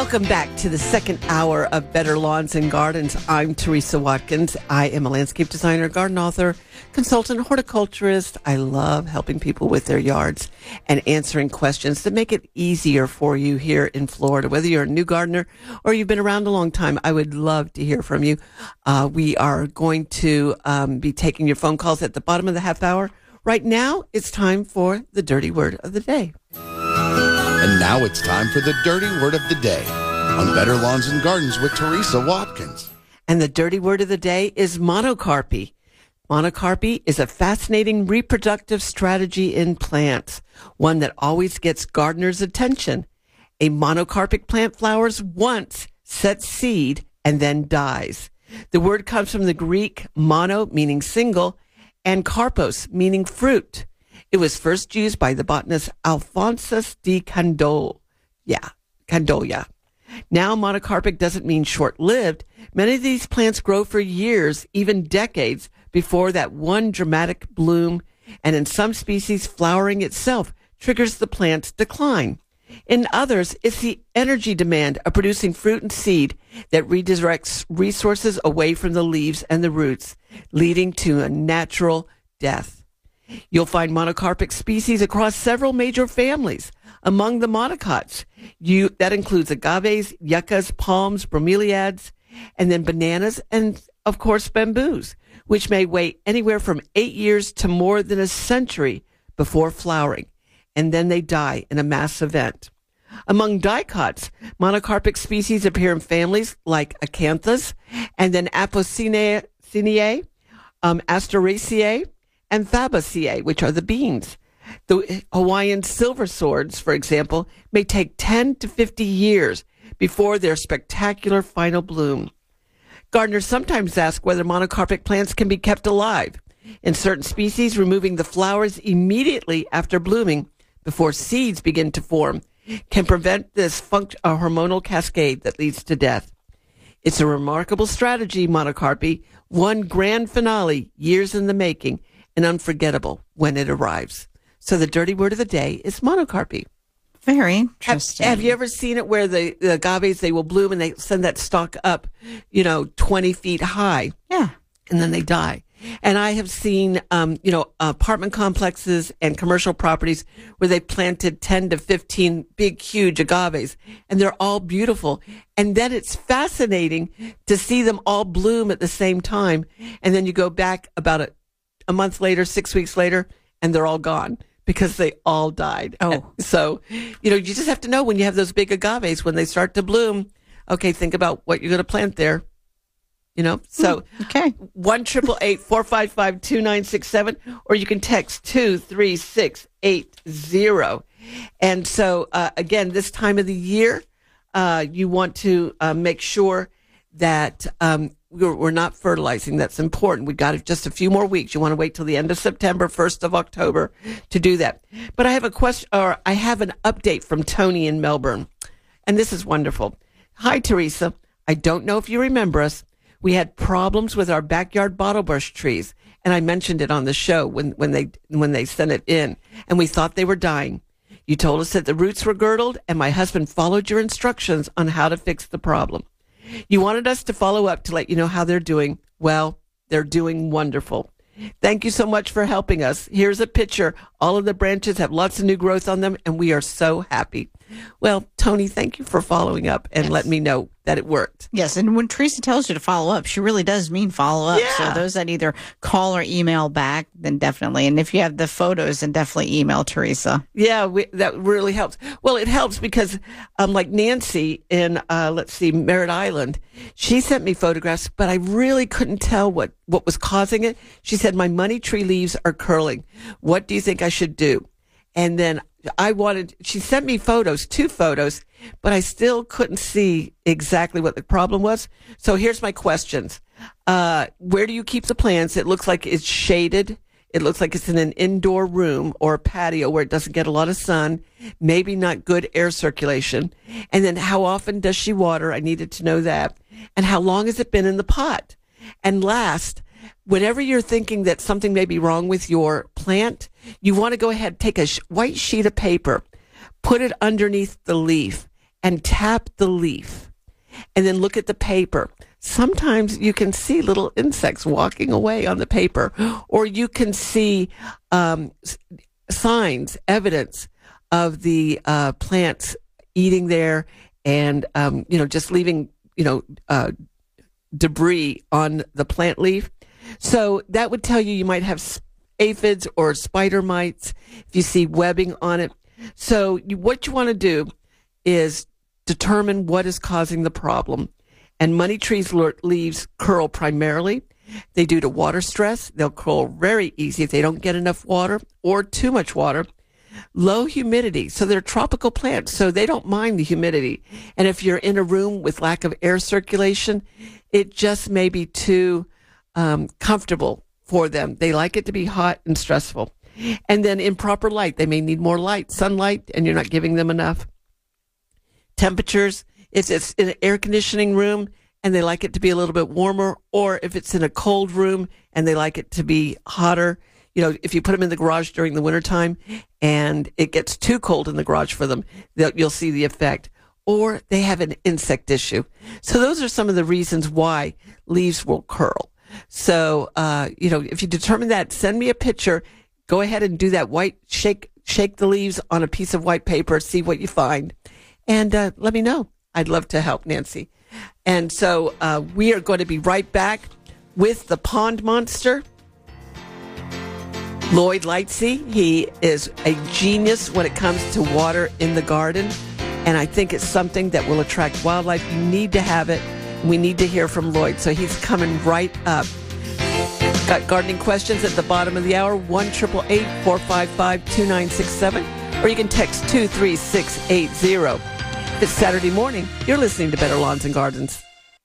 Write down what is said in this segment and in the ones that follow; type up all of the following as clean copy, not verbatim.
Welcome back to the second hour of Better Lawns and Gardens. I'm Teresa Watkins. I am a landscape designer, garden author, consultant, horticulturist. I love helping people with their yards and answering questions that make it easier for you here in Florida. Whether you're a new gardener or you've been around a long time, I would love to hear from you. We are going to be taking your phone calls at the bottom of the half hour. Right now, it's time for the dirty word of the day. And now it's time for the dirty word of the day on Better Lawns and Gardens with Teresa Watkins. And the dirty word of the day is monocarpy. Monocarpy is a fascinating reproductive strategy in plants, one that always gets gardeners' attention. A monocarpic plant flowers once, sets seed, and then dies. The word comes from the Greek mono, meaning single, and karpos, meaning fruit. It was first used by the botanist Alphonsus de Candolle. Candolle. Now, monocarpic doesn't mean short-lived. Many of these plants grow for years, even decades, before that one dramatic bloom, and in some species, flowering itself triggers the plant's decline. In others, it's the energy demand of producing fruit and seed that redirects resources away from the leaves and the roots, leading to a natural death. You'll find monocarpic species across several major families. Among the monocots, that includes agaves, yuccas, palms, bromeliads, and then bananas, and of course bamboos, which may wait anywhere from 8 years to more than a century before flowering, and then they die in a mass event. Among dicots, monocarpic species appear in families like acanthus, and then Apocynaceae, Asteraceae, and Fabaceae, which are the beans. The Hawaiian silver swords, for example, may take 10 to 50 years before their spectacular final bloom. Gardeners sometimes ask whether monocarpic plants can be kept alive. In certain species, removing the flowers immediately after blooming, before seeds begin to form, can prevent this hormonal cascade that leads to death. It's a remarkable strategy, monocarpy, one grand finale, years in the making, and unforgettable when it arrives. So the dirty word of the day is monocarpy. Very interesting. Have you ever seen it where the agaves, they will bloom and they send that stalk up, 20 feet high? Yeah. And then they die. And I have seen, apartment complexes and commercial properties where they planted 10 to 15 big, huge agaves, and they're all beautiful. And then it's fascinating to see them all bloom at the same time. And then you go back about a month later, 6 weeks later, and they're all gone because they all died. Oh. So, you just have to know when you have those big agaves, when they start to bloom, okay, think about what you're going to plant there. So okay. 1-888-455-2967, or you can text 23680. And so, again, this time of the year, you want to make sure that we're not fertilizing. That's important. We got just a few more weeks. You want to wait till the end of September, 1st of October to do that. But I have a question, or I have an update from Tony in Melbourne, and this is wonderful. Hi, Teresa. I don't know if you remember us. We had problems with our backyard bottlebush trees, and I mentioned it on the show when they sent it in, and we thought they were dying. You told us that the roots were girdled, and my husband followed your instructions on how to fix the problem. You wanted us to follow up to let you know how they're doing. Well, they're doing wonderful. Thank you so much for helping us. Here's a picture. All of the branches have lots of new growth on them, and we are so happy. Well, Tony, thank you for following up and letting me know that it worked. Yes, and when Teresa tells you to follow up, she really does mean follow up. Yeah. So those that either call or email back, then definitely. And if you have the photos, then definitely email Teresa. Yeah, that really helps. Well, it helps because like Nancy in, Merritt Island, she sent me photographs, but I really couldn't tell what was causing it. She said, my money tree leaves are curling. What do you think I should do? And then she sent me photos, 2 photos, but I still couldn't see exactly what the problem was. So here's my questions. Where do you keep the plants? It looks like it's shaded. It looks like it's in an indoor room or a patio where it doesn't get a lot of sun, maybe not good air circulation. And then how often does she water? I needed to know that. And how long has it been in the pot? And last, whenever you're thinking that something may be wrong with your plant, you want to go ahead, take a white sheet of paper, put it underneath the leaf, and tap the leaf and then look at the paper. Sometimes you can see little insects walking away on the paper, or you can see signs, evidence of the plants eating there and, just leaving, debris on the plant leaf. So that would tell you might have aphids or spider mites if you see webbing on it. So what you want to do is determine what is causing the problem. And money trees leaves curl primarily. They due to water stress. They'll curl very easy if they don't get enough water or too much water. Low humidity. So they're tropical plants, so they don't mind the humidity. And if you're in a room with lack of air circulation, it just may be too comfortable for them. They like it to be hot and stressful. And then improper light. They may need more light, sunlight, and you're not giving them enough. Temperatures. If it's in an air conditioning room and they like it to be a little bit warmer, or if it's in a cold room and they like it to be hotter, if you put them in the garage during the wintertime and it gets too cold in the garage for them, you'll see the effect. Or they have an insect issue. So those are some of the reasons why leaves will curl. So, if you determine that, send me a picture. Go ahead and do that shake the leaves on a piece of white paper, see what you find, and let me know. I'd love to help, Nancy. And so we are going to be right back with the pond monster, Lloyd Lightsey. He is a genius when it comes to water in the garden, and I think it's something that will attract wildlife. You need to have it. We need to hear from Lloyd, so he's coming right up. Got gardening questions at the bottom of the hour, 1-888-455-2967, or you can text 23680. It's Saturday morning. You're listening to Better Lawns and Gardens.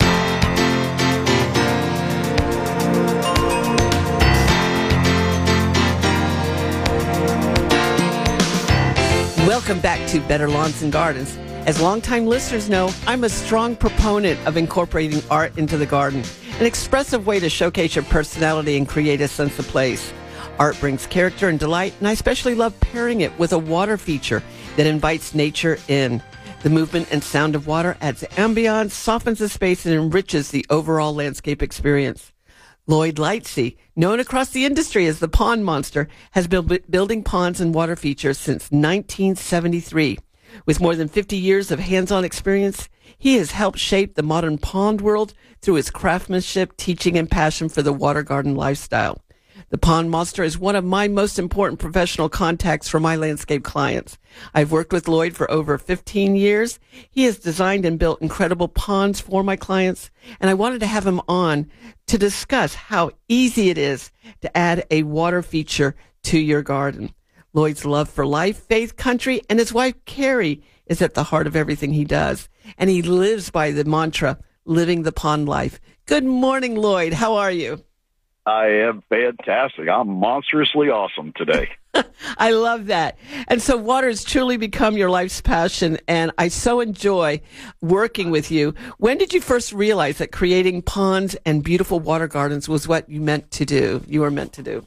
Welcome back to Better Lawns and Gardens. As longtime listeners know, I'm a strong proponent of incorporating art into the garden, an expressive way to showcase your personality and create a sense of place. Art brings character and delight, and I especially love pairing it with a water feature that invites nature in. The movement and sound of water adds ambiance, softens the space, and enriches the overall landscape experience. Lloyd Lightsey, known across the industry as the Pond Monster, has been building ponds and water features since 1973. With more than 50 years of hands-on experience, he has helped shape the modern pond world through his craftsmanship, teaching, and passion for the water garden lifestyle. The Pond Monster is one of my most important professional contacts for my landscape clients. I've worked with Lloyd for over 15 years. He has designed and built incredible ponds for my clients, and I wanted to have him on to discuss how easy it is to add a water feature to your garden. Lloyd's love for life, faith, country, and his wife, Carrie, is at the heart of everything he does, and he lives by the mantra, living the pond life. Good morning, Lloyd. How are you? I am fantastic. I'm monstrously awesome today. I love that. And so water has truly become your life's passion, and I so enjoy working with you. When did you first realize that creating ponds and beautiful water gardens was what you meant to do? You were meant to do?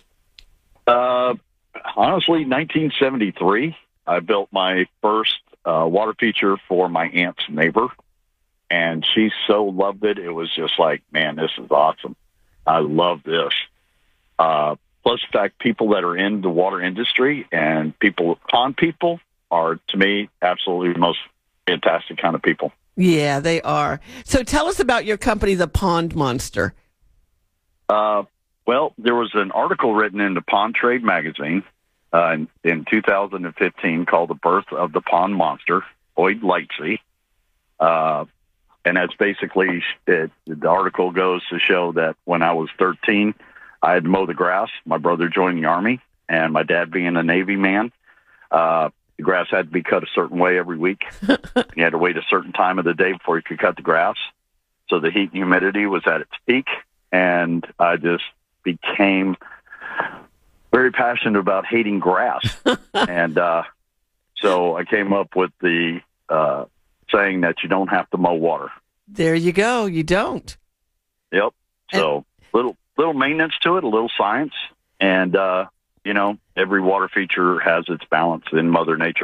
Honestly, 1973, I built my first water feature for my aunt's neighbor, and she so loved it. It was just like, man, this is awesome. I love this. Plus the fact people that are in the water industry and pond people are, to me, absolutely the most fantastic kind of people. Yeah, they are. So tell us about your company, The Pond Monster. Well, there was an article written in the Pond Trade magazine in 2015 called The Birth of the Pond Monster, Lloyd Lightsey. And that's basically it. The article goes to show that when I was 13, I had to mow the grass. My brother joined the Army, and my dad being a Navy man, the grass had to be cut a certain way every week. You had to wait a certain time of the day before you could cut the grass. So the heat and humidity was at its peak, and I just became very passionate about hating grass. And so I came up with the saying that you don't have to mow water. There you go. You don't. Yep. So little maintenance to it, a little science, and every water feature has its balance in Mother Nature.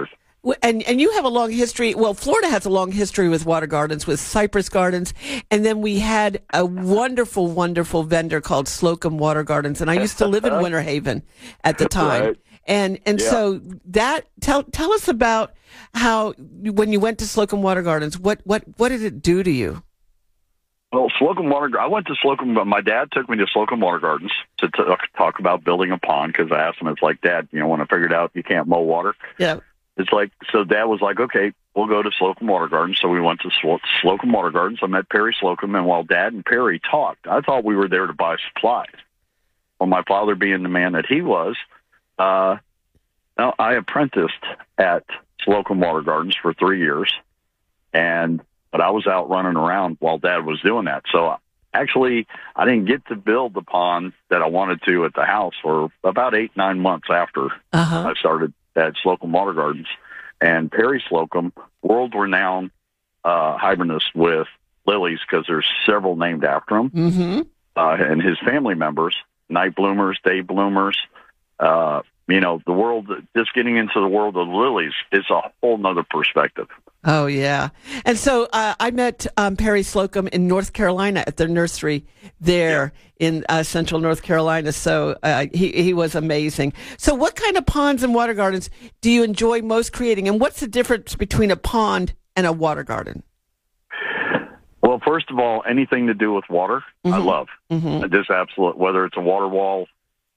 And you have a long history. Well, Florida has a long history with water gardens, with cypress gardens, and then we had a wonderful, wonderful vendor called Slocum Water Gardens, and I used to live in Winter Haven at the time. Right. And so that tell us about how when you went to Slocum Water Gardens, what did it do to you? Well, I went to Slocum, but my dad took me to Slocum Water Gardens to talk about building a pond, because I asked him, it's like, Dad, when I figured out you can't mow water. Yeah. It's like, so Dad was like, okay, we'll go to Slocum Water Gardens. So we went to Slocum Water Gardens. I met Perry Slocum, and while Dad and Perry talked, I thought we were there to buy supplies. Well, my father being the man that he was, I apprenticed at Slocum Water Gardens for 3 years, but I was out running around while Dad was doing that. So actually, I didn't get to build the pond that I wanted to at the house for about 8-9 months after I started at Slocum Water Gardens. And Perry Slocum, world-renowned hibernist with lilies, because there's several named after him, and his family members, night bloomers, day bloomers. The world, just getting into the world of lilies is a whole nother perspective. Oh, yeah. And so I met Perry Slocum in North Carolina at their nursery there in central North Carolina. So he was amazing. So what kind of ponds and water gardens do you enjoy most creating? And what's the difference between a pond and a water garden? Well, first of all, anything to do with water, I love. Just absolute, whether it's a water wall,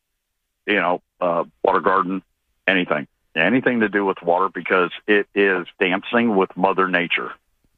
water garden, anything to do with water, because it is dancing with Mother Nature.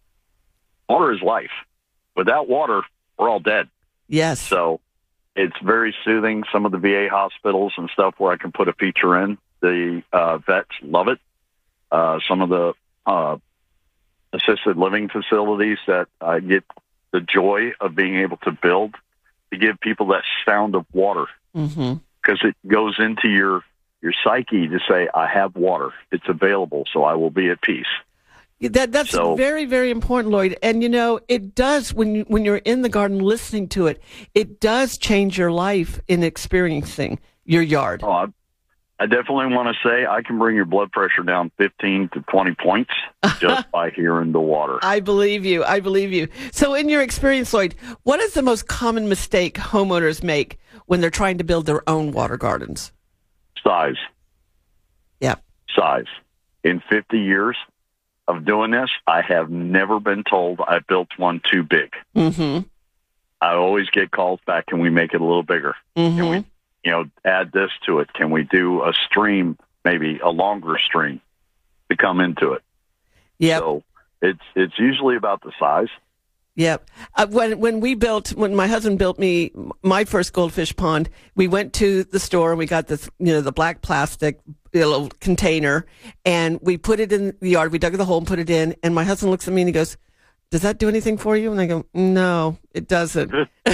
Water is life. Without water, we're all dead. Yes. So it's very soothing. Some of the VA hospitals and stuff where I can put a feature in, the vets love it. Some of the assisted living facilities that I get the joy of being able to build to give people that sound of water. Because it goes into your psyche to say, I have water. It's available, so I will be at peace. That's very, very important, Lloyd. And, it does, when you're in the garden listening to it, it does change your life in experiencing your yard. Oh, I definitely want to say I can bring your blood pressure down 15 to 20 points just by hearing the water. I believe you. So in your experience, Lloyd, what is the most common mistake homeowners make when they're trying to build their own water gardens? Size. Yeah. Size. In 50 years of doing this, I have never been told I built one too big. I always get calls back, can we make it a little bigger? Can we, add this to it? Can we do a stream, maybe a longer stream to come into it? Yeah. So it's usually about the size. Yep. When my husband built me my first goldfish pond, we went to the store and we got this, the black plastic little container, and we put it in the yard. We dug the hole and put it in, and my husband looks at me and he goes, "Does that do anything for you?" And I go, "No, it doesn't."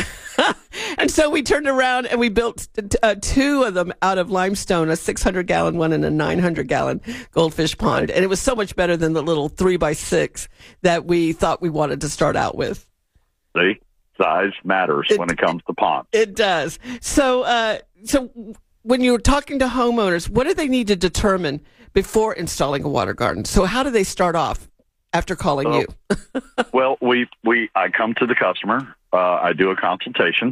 And so we turned around and we built two of them out of limestone, a 600-gallon one and a 900-gallon goldfish pond. And it was so much better than the little 3x6 that we thought we wanted to start out with. See, size matters when it comes to ponds. It does. So when you're talking to homeowners, what do they need to determine before installing a water garden? So how do they start off after calling you? Well, I come to the customer. I do a consultation.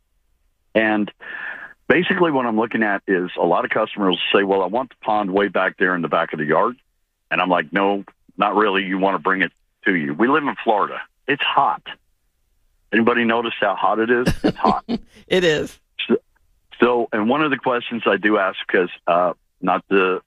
And basically what I'm looking at is a lot of customers say, well, I want the pond way back there in the back of the yard. And I'm like, no, not really. You want to bring it to you. We live in Florida. It's hot. Anybody notice how hot it is? It's hot. It is. So, and one of the questions I do ask, because not to,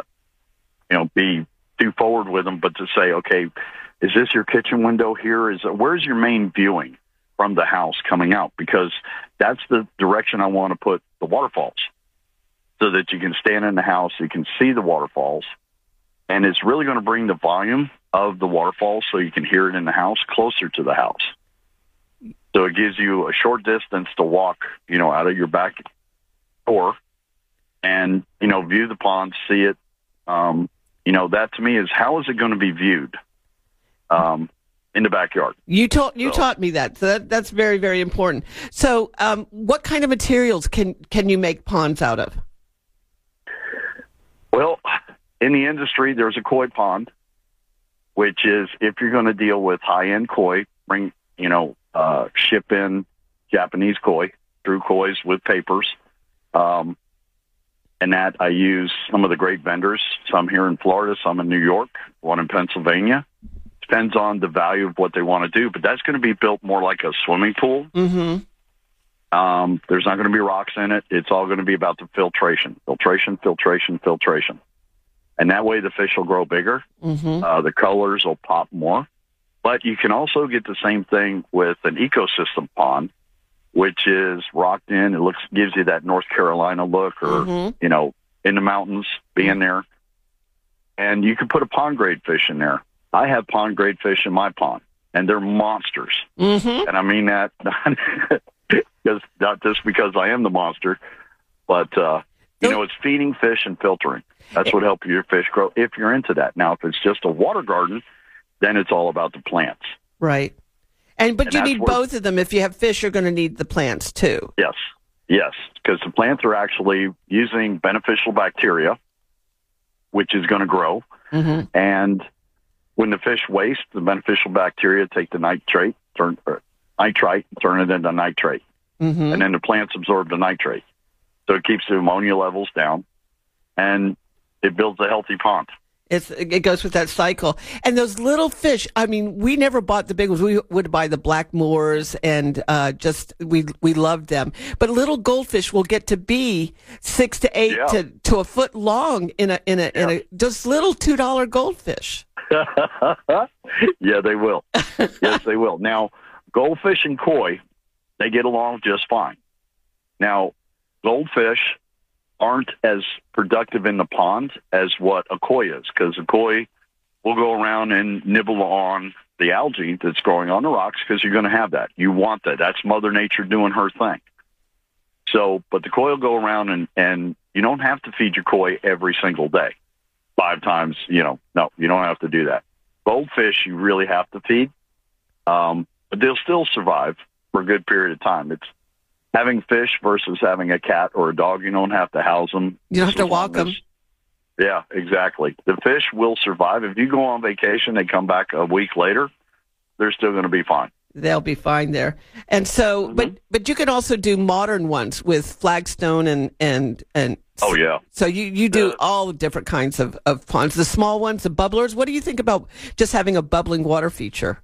be too forward with them, but to say, okay, is this your kitchen window here? Where's your main viewing from the house coming out? Because that's the direction I want to put the waterfalls, so that you can stand in the house, you can see the waterfalls, and it's really going to bring the volume of the waterfalls so you can hear it in the house closer to the house. So it gives you a short distance to walk, out of your back door and, view the pond, see it. That to me is, how is it going to be viewed in the backyard? You taught me that. So that's very, very important. So what kind of materials can you make ponds out of? Well, in the industry, there's a koi pond, which is if you're going to deal with high-end koi, ship in Japanese koi, through kois with papers. And that I use some of the great vendors, some here in Florida, some in New York, one in Pennsylvania. Depends on the value of what they want to do, but that's going to be built more like a swimming pool. Mm-hmm. There's not going to be rocks in it. It's all going to be about the filtration. And that way the fish will grow bigger. Mm-hmm. The colors will pop more. But you can also get the same thing with an ecosystem pond, which is rocked in. It gives you that North Carolina look, or, in the mountains, being there. And you can put a pond grade fish in there. I have pond grade fish in my pond, and they're monsters. Mm-hmm. And I mean that not just because I am the monster, but, it's feeding fish and filtering. That's what helps your fish grow if you're into that. Now, if it's just a water garden, then it's all about the plants. Right. But you need both of them. If you have fish, you're going to need the plants too. Yes, because the plants are actually using beneficial bacteria, which is going to grow. Mm-hmm. And when the fish waste, the beneficial bacteria take the nitrite, turn it into nitrate. Mm-hmm. And then the plants absorb the nitrate. So it keeps the ammonia levels down, and it builds a healthy pond. It goes with that cycle. And those little fish, I mean, we never bought the big ones. We would buy the black moors, and we loved them. But little goldfish will get to be 6 to 8 to a foot long in a just little $2 goldfish. Yeah, they will. Yes, they will. Now, goldfish and koi, they get along just fine. Now, goldfish aren't as productive in the pond as what a koi is, because a koi will go around and nibble on the algae that's growing on the rocks, because you're going to have that. You want that. That's Mother Nature doing her thing. So, but the koi will go around, and you don't have to feed your koi every single day, 5 times. No, you don't have to do that. Goldfish, you really have to feed, but they'll still survive for a good period of time. It's having fish versus having a cat or a dog. You don't have to house them. You don't have to walk them. Yeah, exactly. The fish will survive. If you go on vacation, they come back a week later, they're still going to be fine. They'll be fine there. And so, but you can also do modern ones with flagstone and oh yeah. So you do all different kinds of ponds. The small ones, the bubblers. What do you think about just having a bubbling water feature?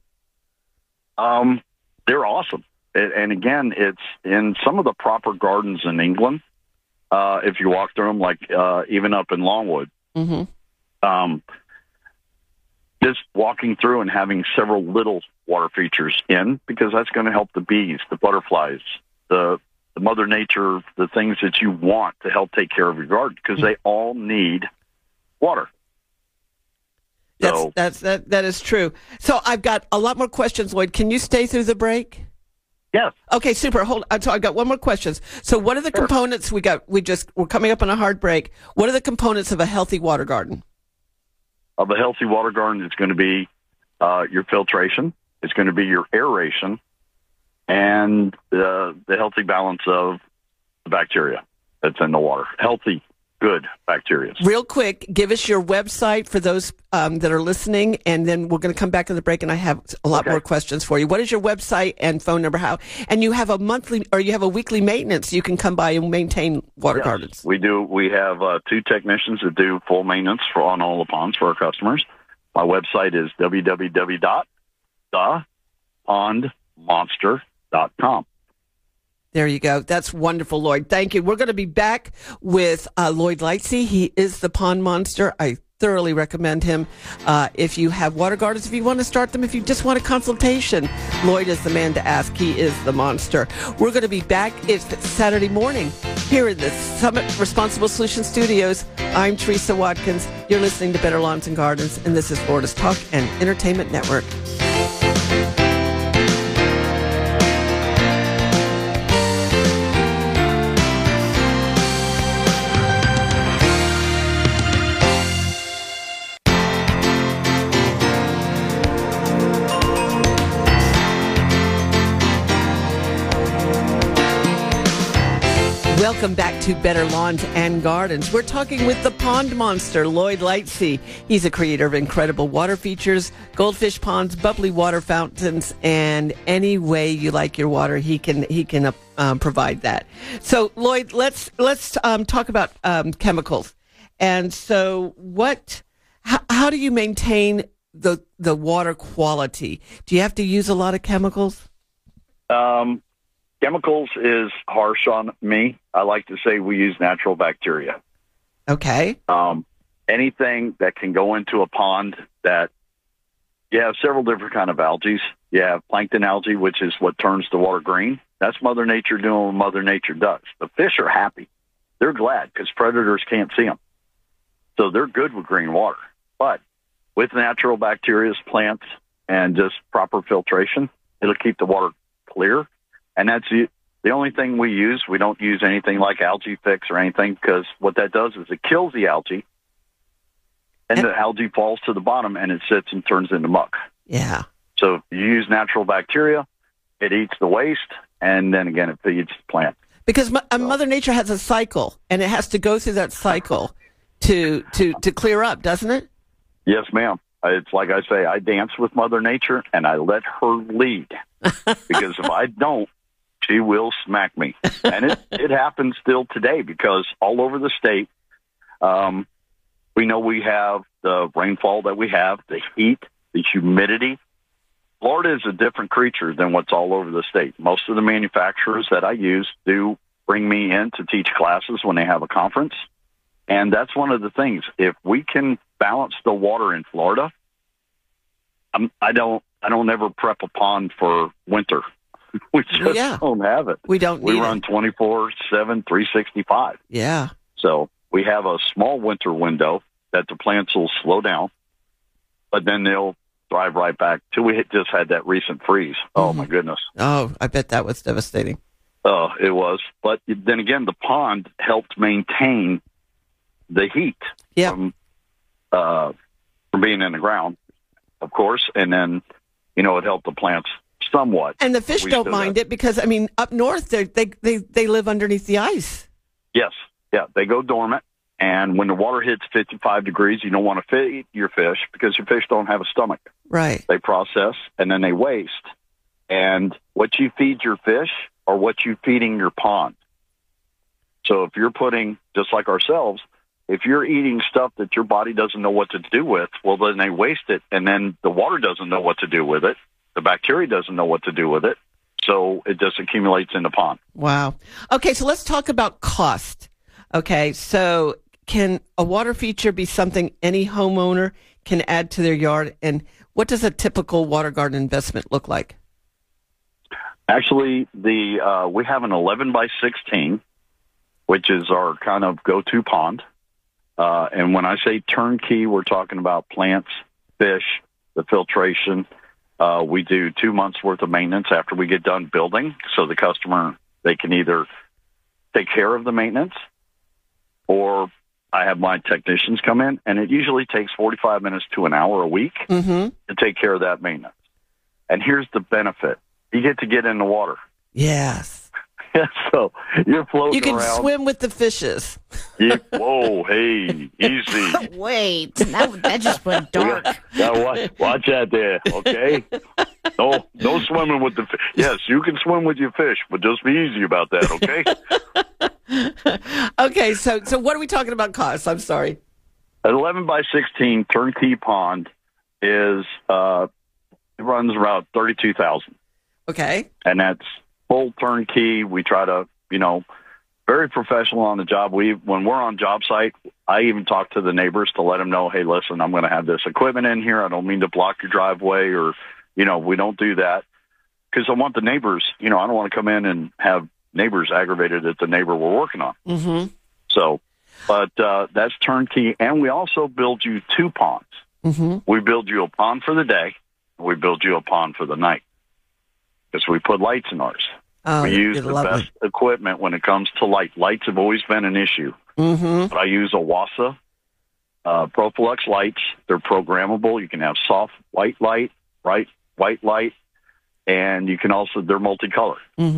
They're awesome. And again, it's in some of the proper gardens in England. If you walk through them, like even up in Longwood, just walking through and having several little water features in, because that's going to help the bees, the butterflies, the Mother Nature, the things that you want to help take care of your garden, because they all need water. That is true. So I've got a lot more questions, Lloyd. Can you stay through the break? Yes. Okay, super. Hold on. So I got one more question. So what are the components we're coming up on a hard break. What are the components of a healthy water garden? Of a healthy water garden, it's going to be your filtration. It's going to be your aeration, and the healthy balance of the bacteria that's in the water. Healthy, good bacteria. Real quick, give us your website for those that are listening, and then we're going to come back in the break, and I have a lot more questions for you. What is your website and phone number? And you have a weekly maintenance. You can come by and maintain water gardens. We do. We have 2 technicians that do full maintenance on all the ponds for our customers. My website is www.thepondmonster.com. There you go. That's wonderful, Lloyd. Thank you. We're going to be back with Lloyd Lightsey. He is the Pond Monster. I thoroughly recommend him. If you have water gardens, if you want to start them, if you just want a consultation, Lloyd is the man to ask. He is the monster. We're going to be back. It's Saturday morning here in the Summit Responsible Solutions Studios. I'm Teresa Watkins. You're listening to Better Lawns and Gardens, and this is Florida's Talk and Entertainment Network. Welcome back to Better Lawns and Gardens. We're talking with the pond monster, Lloyd Lightsey. He's a creator of incredible water features, goldfish ponds, bubbly water fountains, and any way you like your water, he can provide that. So, Lloyd, let's talk about chemicals. And so, how do you maintain the water quality? Do you have to use a lot of chemicals? Chemicals is harsh on me. I like to say we use natural bacteria. Okay. Anything that can go into a pond that you have several different kind of algae. You have plankton algae, which is what turns the water green. That's Mother Nature doing what Mother Nature does. The fish are happy. They're glad because predators can't see them. So they're good with green water. But with natural bacteria, plants, and just proper filtration, it'll keep the water clear. And that's the only thing we use. We don't use anything like Algae Fix or anything because what that does is it kills the algae, and the algae falls to the bottom, and it sits and turns into muck. Yeah. So if you use natural bacteria, it eats the waste, and then again, it feeds the plant. Because Mother Nature has a cycle, and it has to go through that cycle to clear up, doesn't it? Yes, ma'am. It's like I say, I dance with Mother Nature, and I let her lead. Because if I don't, she will smack me. And it happens still today because all over the state, we know we have the rainfall that we have, the heat, the humidity. Florida is a different creature than what's all over the state. Most of the manufacturers that I use do bring me in to teach classes when they have a conference. And that's one of the things. If we can balance the water in Florida, I don't ever prep a pond for winter. We just don't have it. We don't need it. We run 24/7, 365. Yeah. So we have a small winter window that the plants will slow down, but then they'll thrive right back till we just had that recent freeze. Oh, my goodness. Oh, I bet that was devastating. Oh, it was. But then again, the pond helped maintain the heat from being in the ground, of course, and then, it helped the plants somewhat. And the fish don't mind it because, up north, they live underneath the ice. Yes. Yeah, they go dormant. And when the water hits 55 degrees, you don't want to feed your fish because your fish don't have a stomach. Right. They process and then they waste. And what you feed your fish or what you feeding your pond. So if you're putting, just like ourselves, if you're eating stuff that your body doesn't know what to do with, well, then they waste it, and then the water doesn't know what to do with it. The bacteria doesn't know what to do with it, so it just accumulates in the pond. Wow. Okay, so let's talk about cost. Okay, so can a water feature be something any homeowner can add to their yard, and what does a typical water garden investment look like? Actually, we have an 11 by 16, which is our kind of go-to pond. And when I say turnkey, we're talking about plants, fish, the filtration. We do 2 months worth of maintenance after we get done building. So the customer, they can either take care of the maintenance or I have my technicians come in, and it usually takes 45 minutes to an hour a week to take care of that maintenance. And here's the benefit. You get to get in the water. Yes. So you're floating around. You can swim with the fishes. Whoa, hey, easy. Wait, that just went dark. Watch that there, okay? No swimming with the fish. Yes, you can swim with your fish, but just be easy about that, okay? Okay, so what are we talking about costs? I'm sorry. An 11 by 16 turnkey pond is it runs around $32,000. Okay. And that's full turnkey. We try to, very professional on the job. When we're on job site, I even talk to the neighbors to let them know, hey, listen, I'm going to have this equipment in here. I don't mean to block your driveway or, we don't do that because I want the neighbors, I don't want to come in and have neighbors aggravated at the neighbor we're working on. Mm-hmm. So, but that's turnkey. And we also build you 2 ponds. Mm-hmm. We build you a pond for the day. We build you a pond for the night because we put lights in ours. Oh, we use the best equipment when it comes to light. Lights have always been an issue. Mm-hmm. But I use a Wassa Profilux lights. They're programmable. You can have soft white light, bright white light, and you can also, they're multicolor. Mm-hmm.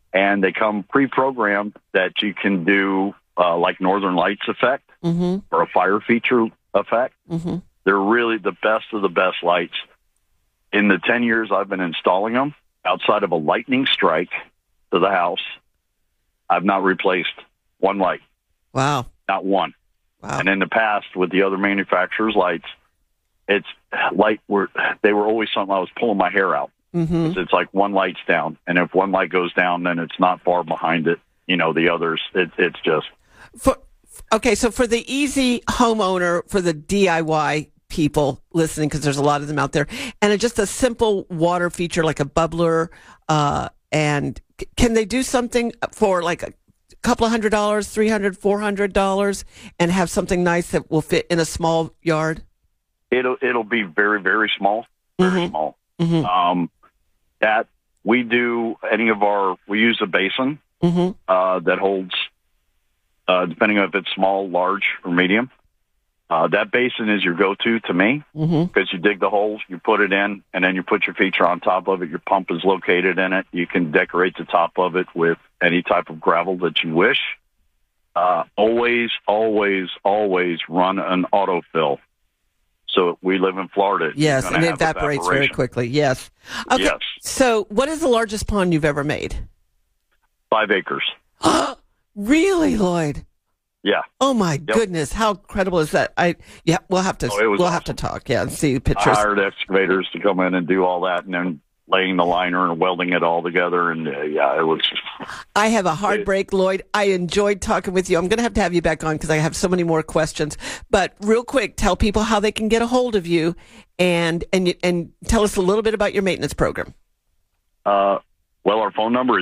and they come pre-programmed that you can do like Northern Lights effect or a fire feature effect. They're really the best of the best lights. In the 10 years I've been installing them, outside of a lightning strike to the house, I've not replaced one light. Wow. Not one. Wow. And in the past, with the other manufacturers' lights, they were always something I was pulling my hair out. It's like one light's down, and if one light goes down, then it's not far behind it. The others, it's just. So for the easy homeowner, for the DIY people listening, because there's a lot of them out there, and it's just a simple water feature like a bubbler, and can they do something for like a couple of $100, $300, $400, and have something nice that will fit in a small yard? It'll be very, very small, very small. That we do we use a basin that holds, depending on if it's small, large, or medium. That basin is your go-to to me because you dig the holes, you put it in, and then you put your feature on top of it. Your pump is located in it. You can decorate the top of it with any type of gravel that you wish. Always, always, always run an autofill. So we live in Florida. Yes, and it evaporates very quickly. Yes. Okay. Yes. So what is the largest pond you've ever made? 5 acres. Really, Lloyd? Yeah. Oh my goodness, how incredible is that? We'll have to have to talk. Yeah, and see pictures. I hired excavators to come in and do all that, and then laying the liner and welding it all together, and it was. I have a hard break, Lloyd. I enjoyed talking with you. I'm going to have you back on because I have so many more questions. But real quick, tell people how they can get a hold of you, and tell us a little bit about your maintenance program. Well, our phone number is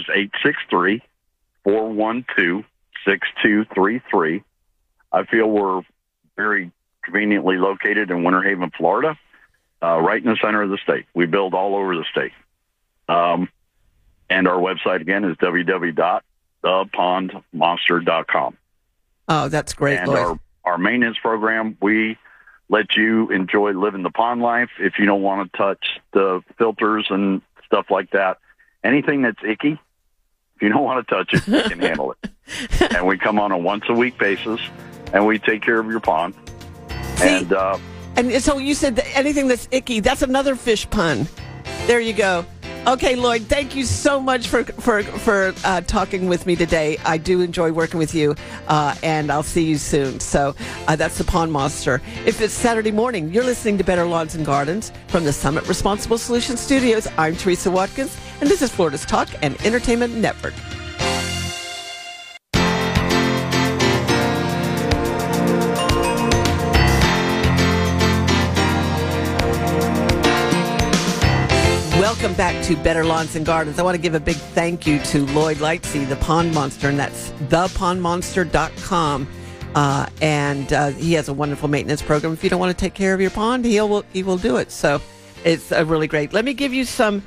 863-412-6233. I feel we're very conveniently located in Winter Haven, Florida, right in the center of the state. We build all over the state. And our website, again, is www.thepondmonster.com. Oh, that's great, and Lloyd. Our maintenance program, we let you enjoy living the pond life. If you don't want to touch the filters and stuff like that, anything that's icky, if you don't want to touch it, you can handle it. And we come on a once-a-week basis, and we take care of your pond. See, and so you said that anything that's icky, that's another fish pun. There you go. Okay, Lloyd, thank you so much for talking with me today. I do enjoy working with you, and I'll see you soon. So that's the Pond Monster. If it's Saturday morning, you're listening to Better Lawns and Gardens from the Summit Responsible Solutions Studios. I'm Teresa Watkins, and this is Florida's Talk and Entertainment Network. Welcome back to Better Lawns and Gardens. I want to give a big thank you to Lloyd Lightsey, the Pond Monster, and that's thepondmonster.com. And he has a wonderful maintenance program. If you don't want to take care of your pond, he will do it. So it's really great. Let me give you some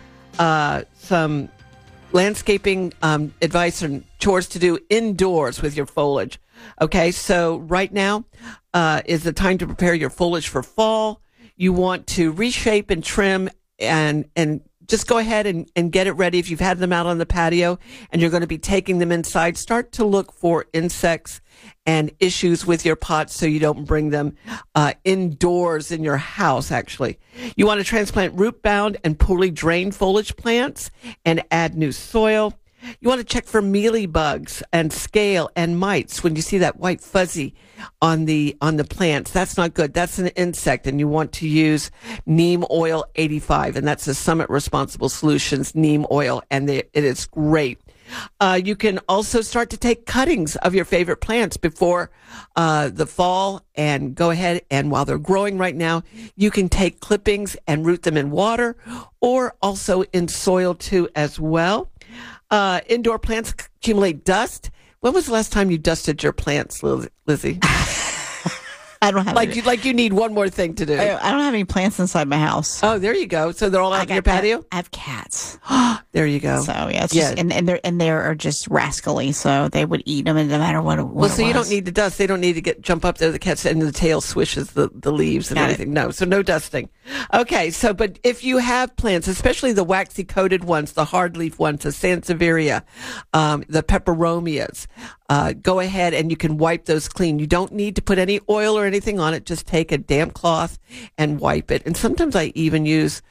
landscaping advice and chores to do indoors with your foliage. Okay, so right now is the time to prepare your foliage for fall. You want to reshape and trim and just go ahead and get it ready. If you've had them out on the patio and you're going to be taking them inside, start to look for insects and issues with your pots so you don't bring them indoors in your house, actually. You want to transplant root-bound and poorly drained foliage plants and add new soil. You want to check for mealy bugs and scale and mites. When you see that white fuzzy on the plants, that's not good. That's an insect, and you want to use neem oil 85, and that's the Summit Responsible Solutions neem oil, and it is great. You can also start to take cuttings of your favorite plants before the fall, and go ahead and while they're growing right now, you can take clippings and root them in water or also in soil too as well. Indoor plants accumulate dust. When was the last time you dusted your plants, Lizzie? I don't have you need one more thing to do. I don't have any plants inside my house. Oh, there you go. So they're all out on your patio? I have cats. There you go. So yeah, it's Yeah. just, and they are just rascally, so they would eat them, and no matter what. Well, so you don't need to dust. They don't need to jump up there. The catch and the tail swishes the leaves and Got it. everything. No, so no dusting. Okay, so but if you have plants, especially the waxy coated ones, the hard leaf ones, the sansevieria, the peperomias, go ahead and you can wipe those clean. You don't need to put any oil or anything on it. Just take a damp cloth and wipe it. And sometimes I even use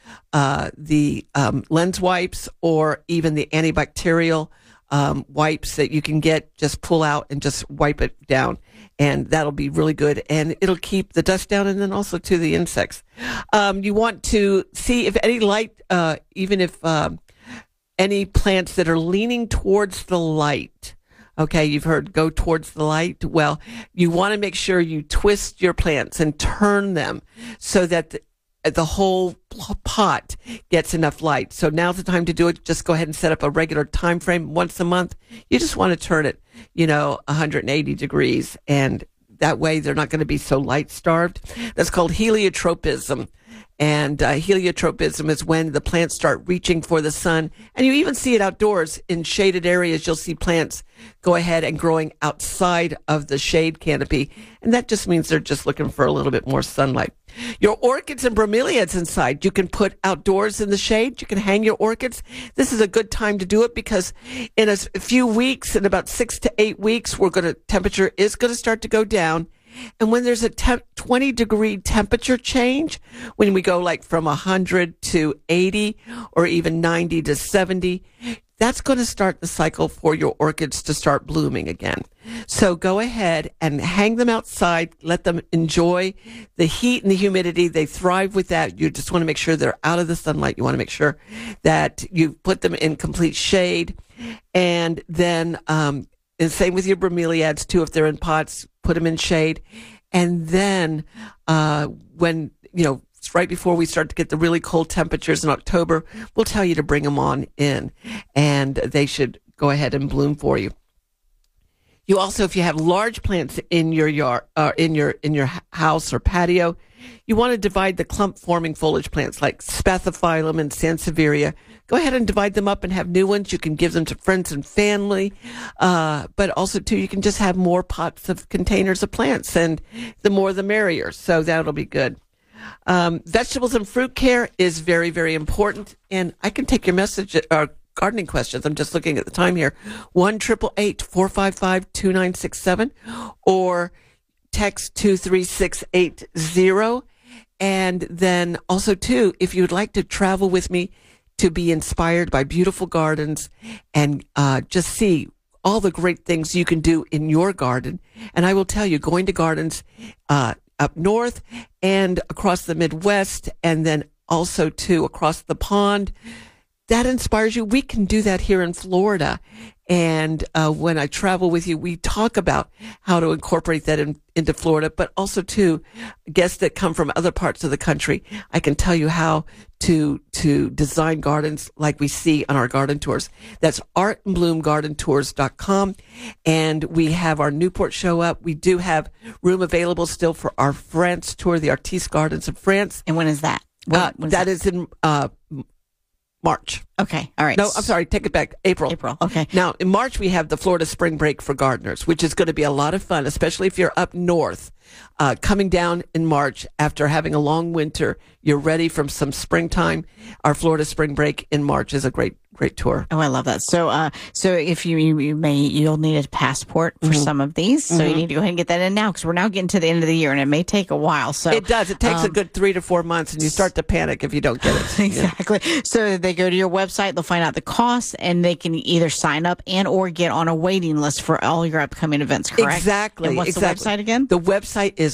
the lens wipes or even the antibacterial wipes that you can get. Just pull out and just wipe it down, and that'll be really good. And it'll keep the dust down, and then also to the insects. You want to see if any light, even if any plants that are leaning towards the light. Okay, you've heard go towards the light. Well, you want to make sure you twist your plants and turn them so that the whole pot gets enough light. So now's the time to do it. Just go ahead and set up a regular time frame once a month. You just want to turn it, 180 degrees, and that way they're not going to be so light starved. That's called heliotropism. And heliotropism is when the plants start reaching for the sun. And you even see it outdoors in shaded areas. You'll see plants go ahead and growing outside of the shade canopy. And that just means they're just looking for a little bit more sunlight. Your orchids and bromeliads inside, you can put outdoors in the shade. You can hang your orchids. This is a good time to do it because in a few weeks, in about 6 to 8 weeks, temperature is going to start to go down. And when there's a 20-degree temperature change, when we go like from 100 to 80 or even 90 to 70, that's going to start the cycle for your orchids to start blooming again. So go ahead and hang them outside. Let them enjoy the heat and the humidity. They thrive with that. You just want to make sure they're out of the sunlight. You want to make sure that you put them in complete shade. And then, and same with your bromeliads too. If they're in pots, put them in shade. And then, when, right before we start to get the really cold temperatures in October, we'll tell you to bring them on in, and they should go ahead and bloom for you. You also, if you have large plants in your yard, in your house or patio, you want to divide the clump-forming foliage plants like Spathiphyllum and Sansevieria. Go ahead and divide them up and have new ones. You can give them to friends and family, but also too, you can just have more pots of containers of plants, and the more the merrier. So that'll be good. Vegetables and fruit care is very, very important, and I can take your message or gardening questions. I'm just looking at the time here. 1-888-455-2967 or text 23680. And then also too, if you would like to travel with me to be inspired by beautiful gardens and just see all the great things you can do in your garden. And I will tell you, going to gardens up north and across the Midwest, and then also too across the pond, that inspires you. We can do that here in Florida. And when I travel with you, we talk about how to incorporate that into Florida, but also too, guests that come from other parts of the country. I can tell you how to design gardens like we see on our garden tours. That's artandbloomgardentours.com. And we have our Newport show up. We do have room available still for our France tour, the Artiste Gardens of France. And when is that? When is that is in March. Okay. All right. No, I'm sorry. Take it back. April. Okay. Now, in March, we have the Florida Spring Break for gardeners, which is going to be a lot of fun, especially if you're up north. Coming down in March after having a long winter, you're ready from some springtime. Our Florida Spring Break in March is a great tour. Oh, I love that. So if you'll need a passport for some of these. So you need to go ahead and get that in now, because we're now getting to the end of the year and it may take a while. So it does. It takes a good 3 to 4 months, and you start to panic if you don't get it. Exactly. Yeah. So they go to your website, they'll find out the cost, and they can either sign up and or get on a waiting list for all your upcoming events, correct? Exactly. And what's the website again? The website is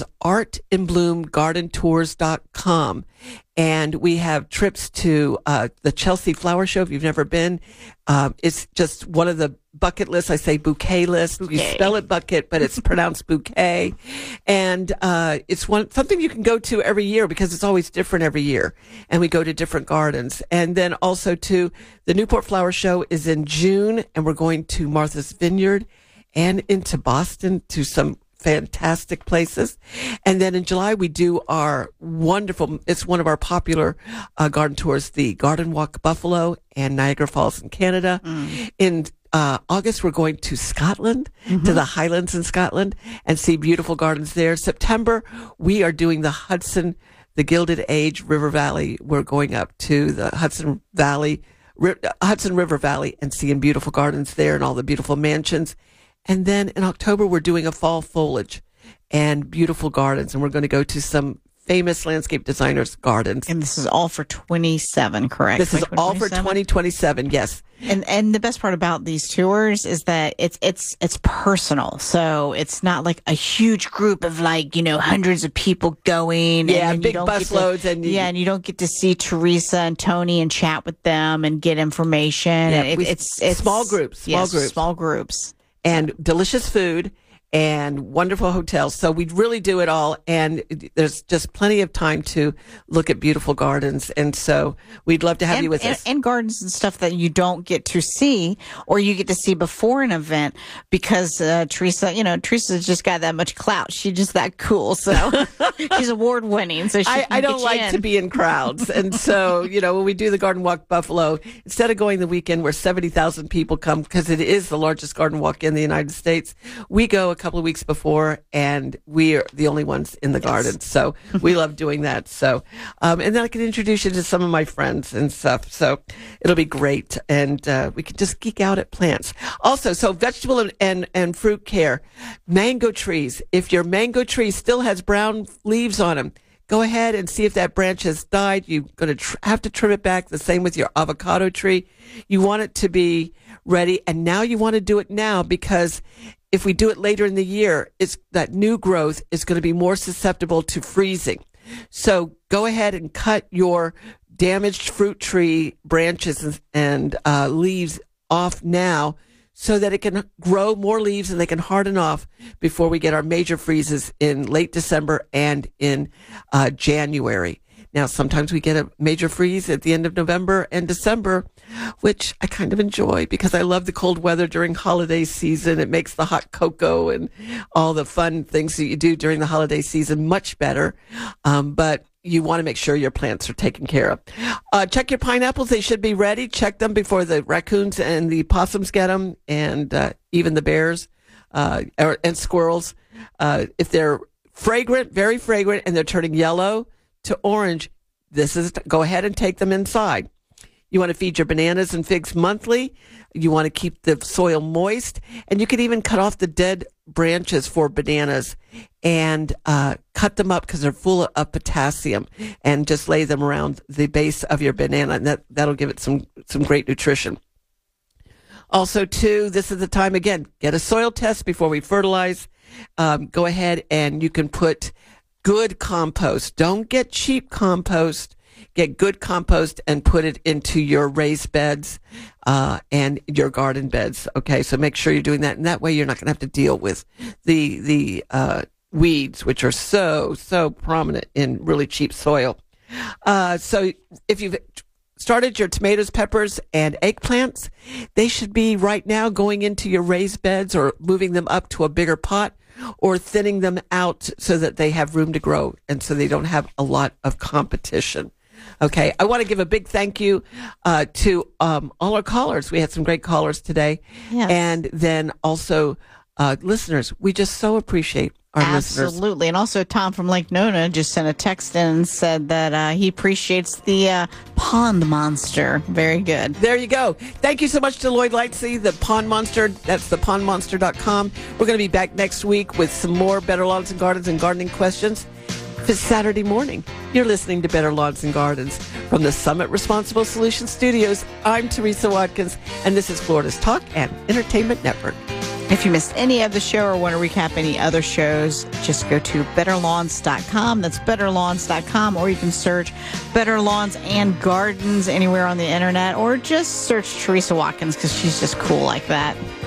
artandbloomgardentours.com. And we have trips to the Chelsea Flower Show. If you've never been, it's just one of the bucket lists. I say bouquet list. You spell it bucket, but it's pronounced bouquet. And it's something you can go to every year because it's always different every year. And we go to different gardens. And then also to the Newport Flower Show is in June, and we're going to Martha's Vineyard and into Boston to some fantastic places. And then in July, we do our wonderful, it's one of our popular garden tours, the Garden Walk Buffalo and Niagara Falls in Canada. In August, we're going to Scotland, to the Highlands in Scotland, and see beautiful gardens there. September, we are doing the Hudson, the Gilded Age River Valley. We're going up to the Hudson River Valley and seeing beautiful gardens there and all the beautiful mansions. And then in October, we're doing a fall foliage and beautiful gardens. And we're going to go to some famous landscape designers' gardens. And this is all for 27, correct? This is all for 2027, yes. And the best part about these tours is that it's personal. So it's not like a huge group of hundreds of people going. Yeah, and big bus loads. And you don't get to see Teresa and Tony and chat with them and get information. Yeah, and it's small groups. Small groups. And delicious food. And wonderful hotels. So we really do it all. And there's just plenty of time to look at beautiful gardens. And so we'd love to have you with us. And gardens and stuff that you don't get to see or you get to see before an event because Teresa's just got that much clout. She's just that cool. So she's award winning. So I don't like to be in crowds. And so, when we do the Garden Walk Buffalo, instead of going the weekend where 70,000 people come, because it is the largest garden walk in the United States, we go a couple of weeks before, and we are the only ones in the garden. So we love doing that. So, and then I can introduce you to some of my friends and stuff. So it'll be great. And we can just geek out at plants. Also, so vegetable and fruit care, mango trees. If your mango tree still has brown leaves on them, go ahead and see if that branch has died. You're going to have to trim it back. The same with your avocado tree. You want it to be ready. And now you want to do it now because if we do it later in the year, that new growth is going to be more susceptible to freezing. So go ahead and cut your damaged fruit tree branches and leaves off now so that it can grow more leaves and they can harden off before we get our major freezes in late December and in January. Now, sometimes we get a major freeze at the end of November and December, which I kind of enjoy because I love the cold weather during holiday season. It makes the hot cocoa and all the fun things that you do during the holiday season much better. But you want to make sure your plants are taken care of. Check your pineapples. They should be ready. Check them before the raccoons and the possums get them, and even the bears and squirrels. If they're fragrant, very fragrant, and they're turning yellow to orange, go ahead and take them inside. You want to feed your bananas and figs monthly. You want to keep the soil moist, and you can even cut off the dead branches for bananas and cut them up because they're full of potassium, and just lay them around the base of your banana, and that'll give it some great nutrition. Also, too, this is the time, again, get a soil test before we fertilize. Go ahead and you can put good compost. Don't get cheap compost. Get good compost and put it into your raised beds and your garden beds. Okay, so make sure you're doing that, and that way you're not going to have to deal with the weeds, which are so prominent in really cheap soil. So if you've started your tomatoes, peppers, and eggplants, they should be right now going into your raised beds or moving them up to a bigger pot, or thinning them out so that they have room to grow and so they don't have a lot of competition. Okay, I want to give a big thank you to all our callers. We had some great callers today. Yes. And then also listeners. We just so appreciate our listeners. Absolutely. And also Tom from Lake Nona just sent a text in and said that he appreciates the Pond Monster. Very good. There you go. Thank you so much to Lloyd Lightsey, the Pond Monster. That's thepondmonster.com. We're going to be back next week with some more Better Lawns and Gardens and gardening questions. This Saturday morning. You're listening to Better Lawns and Gardens from the Summit Responsible Solutions Studios. I'm Teresa Watkins, and this is Florida's Talk and Entertainment Network. If you missed any of the show or want to recap any other shows, just go to betterlawns.com. That's betterlawns.com, or you can search Better Lawns and Gardens anywhere on the internet, or just search Teresa Watkins because she's just cool like that.